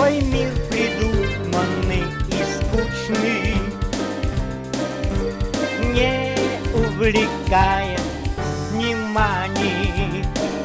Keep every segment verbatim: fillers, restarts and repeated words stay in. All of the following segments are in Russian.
Твой мир придуманный и скучный не увлекает вниманий.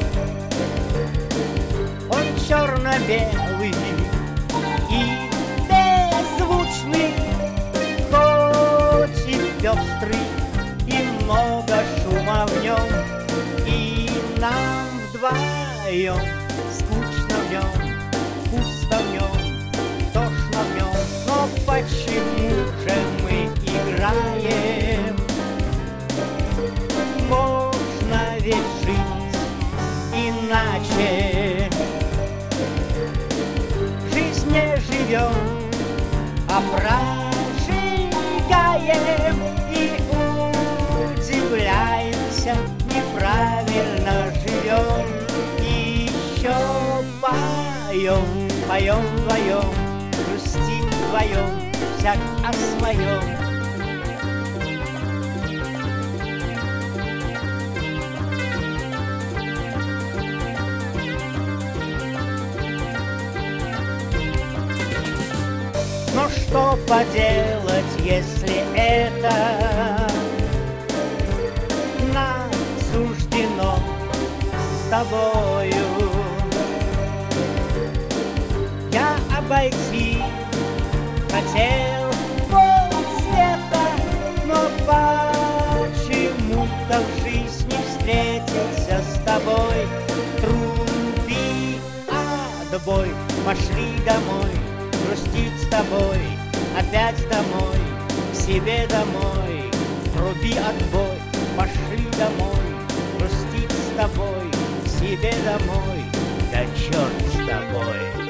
Он черно-белый и беззвучный, хоть и пестрый, и много шума в нем, и нам вдвоем скучно в нем, пусто в нем, тошно в нем. Но почему же мы играем? Можно ведь жить иначе. Жизнь не живем, а прожигаем и удивляемся, неправильно живем. И еще поем, поем вдвоем, грустим вдвоем, всяк о своем. Но что поделать, если это нам суждено с тобою? Я обойти хотел полсвета, но почему-то в жизни встретился с тобой. Труби отбой, пошли домой, грустить с тобой, опять домой, к себе домой. Труби отбой, пошли домой, грустить с тобой, к себе домой. Да черт с тобой.